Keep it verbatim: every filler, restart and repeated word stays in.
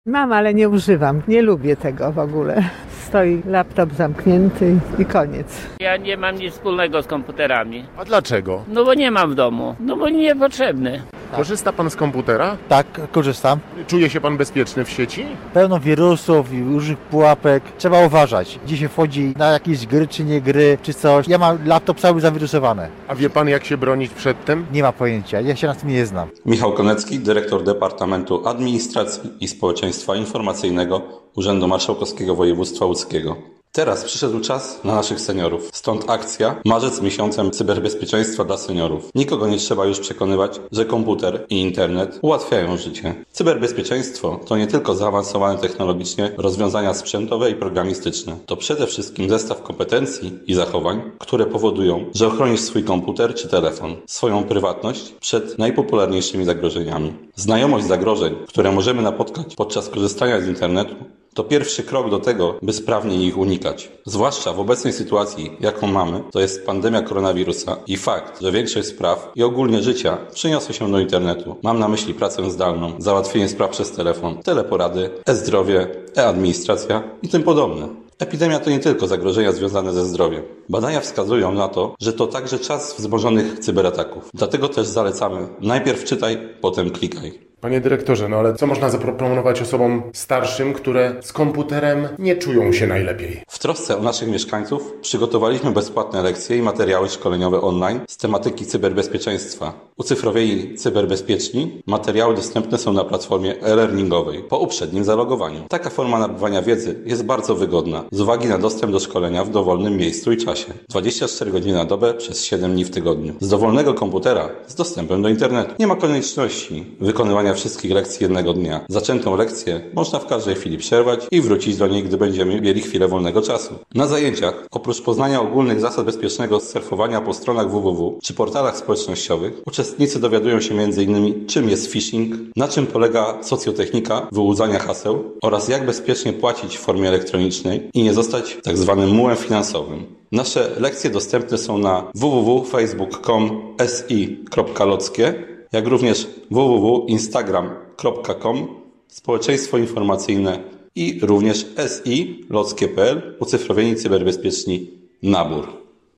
Mam, ale nie używam. Nie lubię tego w ogóle. Stoi laptop zamknięty i koniec. Ja nie mam nic wspólnego z komputerami. A dlaczego? No bo nie mam w domu. No bo niepotrzebny. Korzysta pan z komputera? Tak, korzystam. Czuje się pan bezpieczny w sieci? Pełno wirusów i różnych pułapek. Trzeba uważać, gdzie się wchodzi na jakieś gry czy nie gry, czy coś. Ja mam laptop cały zawirusowany. A wie pan, jak się bronić przed tym? Nie ma pojęcia, ja się na tym nie znam. Michał Konecki, dyrektor Departamentu Administracji i Społeczeństwa Informacyjnego Urzędu Marszałkowskiego Województwa Łódzkiego. Teraz przyszedł czas na naszych seniorów. Stąd akcja Marzec miesiącem cyberbezpieczeństwa dla seniorów. Nikogo nie trzeba już przekonywać, że komputer i internet ułatwiają życie. Cyberbezpieczeństwo to nie tylko zaawansowane technologicznie rozwiązania sprzętowe i programistyczne. To przede wszystkim zestaw kompetencji i zachowań, które powodują, że ochronisz swój komputer czy telefon, swoją prywatność przed najpopularniejszymi zagrożeniami. Znajomość zagrożeń, które możemy napotkać podczas korzystania z internetu, to pierwszy krok do tego, by sprawnie ich unikać. Zwłaszcza w obecnej sytuacji, jaką mamy, to jest pandemia koronawirusa i fakt, że większość spraw i ogólnie życia przeniosło się do internetu. Mam na myśli pracę zdalną, załatwienie spraw przez telefon, teleporady, e-zdrowie, e-administracja i tym podobne. Epidemia to nie tylko zagrożenia związane ze zdrowiem. Badania wskazują na to, że to także czas wzmożonych cyberataków. Dlatego też zalecamy najpierw czytaj, potem klikaj. Panie dyrektorze, no ale co można zaproponować osobom starszym, które z komputerem nie czują się najlepiej? W trosce o naszych mieszkańców przygotowaliśmy bezpłatne lekcje i materiały szkoleniowe online z tematyki cyberbezpieczeństwa. Ucyfrowieni cyberbezpieczni materiały dostępne są na platformie e-learningowej po uprzednim zalogowaniu. Taka forma nabywania wiedzy jest bardzo wygodna z uwagi na dostęp do szkolenia w dowolnym miejscu i czasie. dwadzieścia cztery godziny na dobę przez siedem dni w tygodniu. Z dowolnego komputera z dostępem do internetu. Nie ma konieczności wykonywania wszystkich lekcji jednego dnia. Zaczętą lekcję można w każdej chwili przerwać i wrócić do niej, gdy będziemy mieli chwilę wolnego czasu. Na zajęciach, oprócz poznania ogólnych zasad bezpiecznego surfowania po stronach www czy portalach społecznościowych, uczestnicy dowiadują się między innymi, czym jest phishing, na czym polega socjotechnika wyłudzania haseł oraz jak bezpiecznie płacić w formie elektronicznej i nie zostać tak zwanym mułem finansowym. Nasze lekcje dostępne są na www kropka facebook kropka com si kropka lockie, jak również www kropka instagram kropka com, społeczeństwo informacyjne i również si lockie kropka pl, ucyfrowieni cyberbezpieczni nabór.